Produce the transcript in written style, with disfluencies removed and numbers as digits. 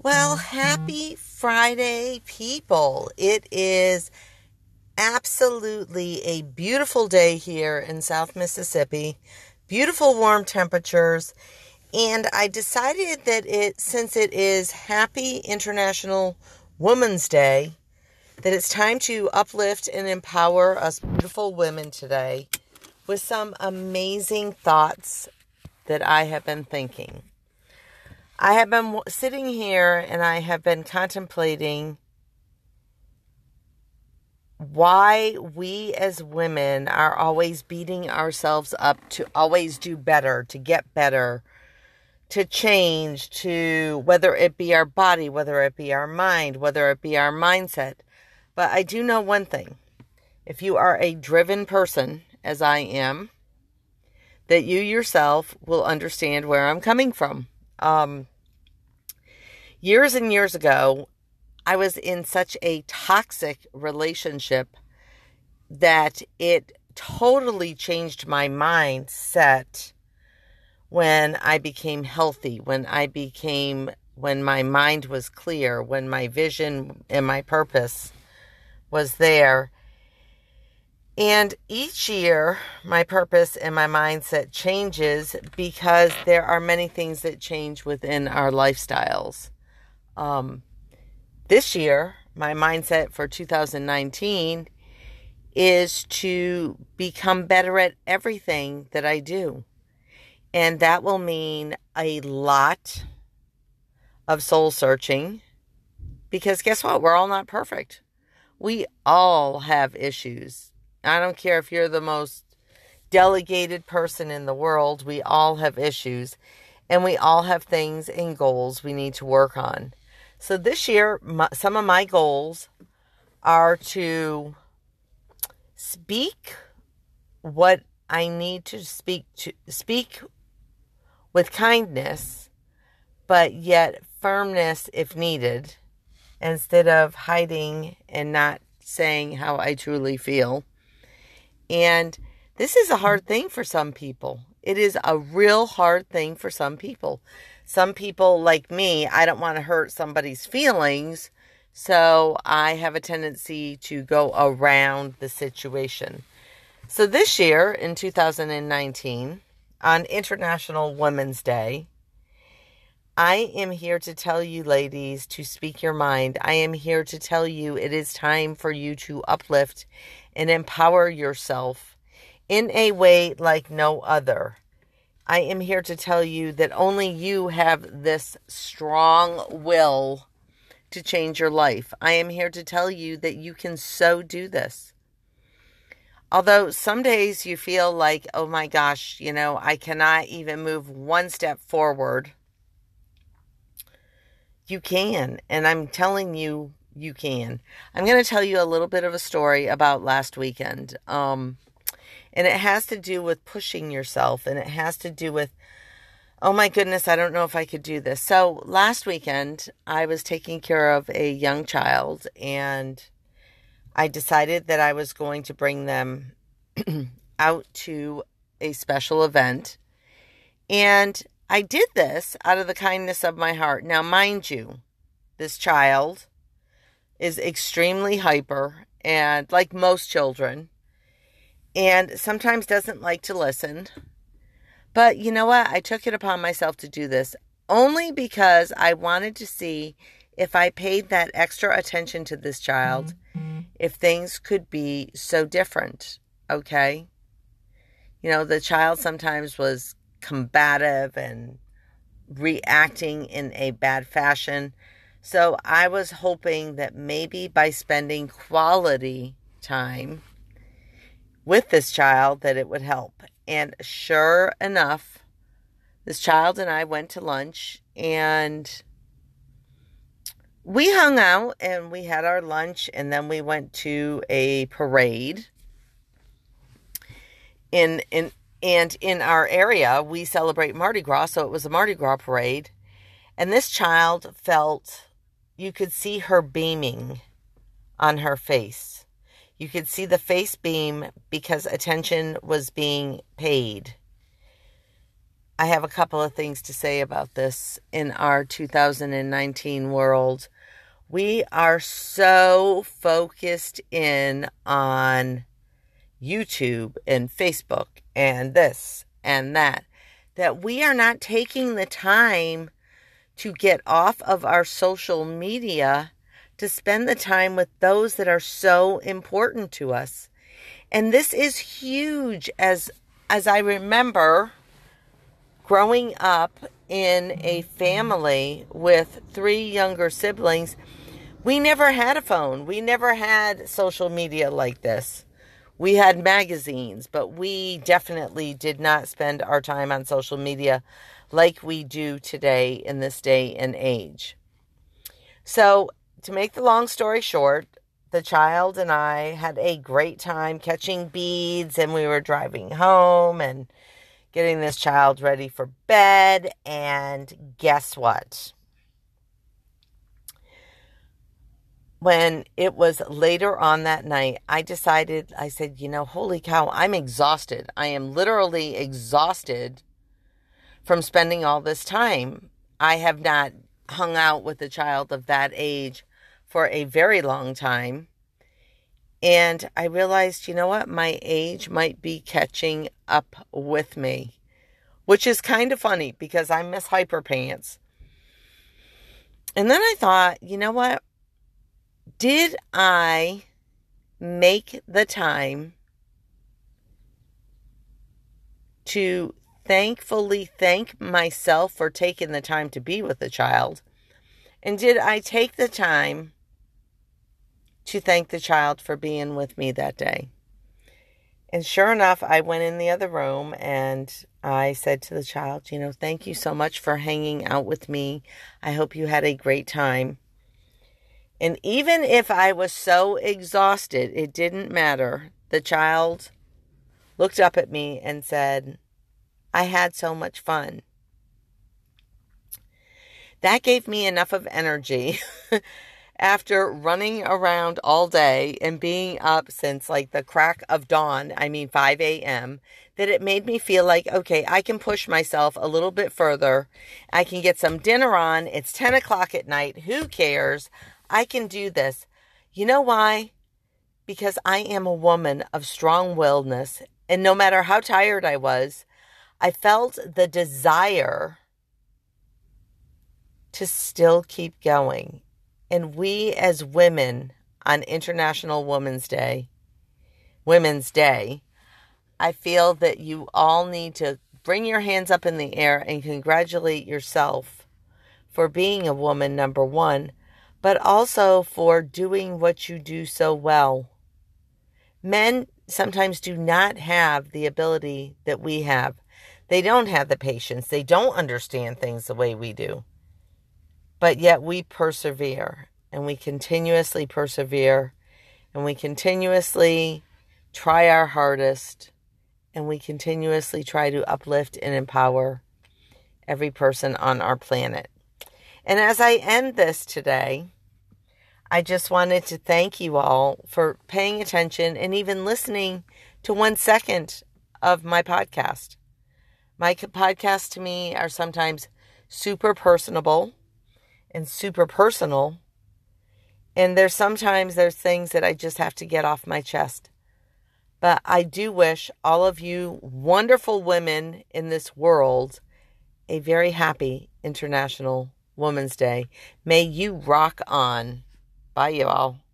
Well, happy Friday, people. It is absolutely a beautiful day here in South Mississippi. Beautiful warm temperatures. And I decided that since it is Happy International Women's Day, that it's time to uplift and empower us beautiful women today with some amazing thoughts that I have been thinking. I have been sitting here and I have been contemplating why we as women are always beating ourselves up to always do better, to get better, to change, to whether it be our body, whether it be our mind, whether it be our mindset. But I do know one thing. If you are a driven person, as I am, that you yourself will understand where I'm coming from. Years and years ago, I was in such a toxic relationship that it totally changed my mindset when I became healthy, when my mind was clear, when my vision and my purpose was there. And each year, my purpose and my mindset changes because there are many things that change within our lifestyles. This year, my mindset for 2019 is to become better at everything that I do. And that will mean a lot of soul searching, because guess what? We're all not perfect. We all have issues. I don't care if you're the most delegated person in the world. We all have issues, and we all have things and goals we need to work on. So this year, some of my goals are to speak what I need to speak with kindness, but yet firmness if needed, instead of hiding and not saying how I truly feel. And this is a hard thing for some people. It is a real hard thing for some people. Some people, like me, I don't want to hurt somebody's feelings, so I have a tendency to go around the situation. So this year, in 2019, on International Women's Day, I am here to tell you, ladies, to speak your mind. I am here to tell you it is time for you to uplift and empower yourself in a way like no other. I am here to tell you that only you have this strong will to change your life. I am here to tell you that you can so do this. Although some days you feel like, oh my gosh, I cannot even move one step forward. You can, and I'm telling you, you can. I'm going to tell you a little bit of a story about last weekend. And it has to do with pushing yourself, and it has to do with, oh my goodness, I don't know if I could do this. So last weekend, I was taking care of a young child, and I decided that I was going to bring them out to a special event. And I did this out of the kindness of my heart. Now, mind you, this child is extremely hyper, and like most children, and sometimes doesn't like to listen. But you know what? I took it upon myself to do this only because I wanted to see if I paid that extra attention to this child, if things could be so different, okay? The child sometimes was combative and reacting in a bad fashion. So I was hoping that maybe by spending quality time with this child that it would help. And sure enough, this child and I went to lunch, and we hung out and we had our lunch, and then we went to a parade. And in our area, we celebrate Mardi Gras, so it was a Mardi Gras parade. And this child you could see her beaming on her face. You could see the face beam because attention was being paid. I have a couple of things to say about this in our 2019 world. We are so focused in on YouTube and Facebook and this and that we are not taking the time to get off of our social media to spend the time with those that are so important to us. And this is huge as I remember growing up in a family with 3 younger siblings. We never had a phone. We never had social media like this. We had magazines, but we definitely did not spend our time on social media like we do today in this day and age. So, to make the long story short, the child and I had a great time catching beads, and we were driving home and getting this child ready for bed, and guess what? When it was later on that night, I said, holy cow, I'm exhausted. I am literally exhausted from spending all this time. I have not hung out with a child of that age for a very long time. And I realized, my age might be catching up with me, which is kind of funny because I miss Hyper Pants. And then I thought, did I make the time to thankfully thank myself for taking the time to be with the child? And did I take the time to thank the child for being with me that day? And sure enough, I went in the other room and I said to the child, thank you so much for hanging out with me. I hope you had a great time. And even if I was so exhausted, it didn't matter. The child looked up at me and said, I had so much fun. That gave me enough of energy after running around all day and being up since like the crack of dawn, 5 a.m., that it made me feel like, okay, I can push myself a little bit further. I can get some dinner on. It's 10 o'clock at night. Who cares? I can do this. You know why? Because I am a woman of strong-willedness, and no matter how tired I was, I felt the desire to still keep going. And we as women on International Women's Day, I feel that you all need to bring your hands up in the air and congratulate yourself for being a woman, number one, but also for doing what you do so well. Men sometimes do not have the ability that we have. They don't have the patience. They don't understand things the way we do. But yet we persevere, and we continuously persevere, and we continuously try our hardest, and we continuously try to uplift and empower every person on our planet. And as I end this today, I just wanted to thank you all for paying attention and even listening to 1 second of my podcast. My podcasts to me are sometimes super personable and super personal. And there's things that I just have to get off my chest. But I do wish all of you wonderful women in this world a very happy International Women's Day. May you rock on. Bye, you all.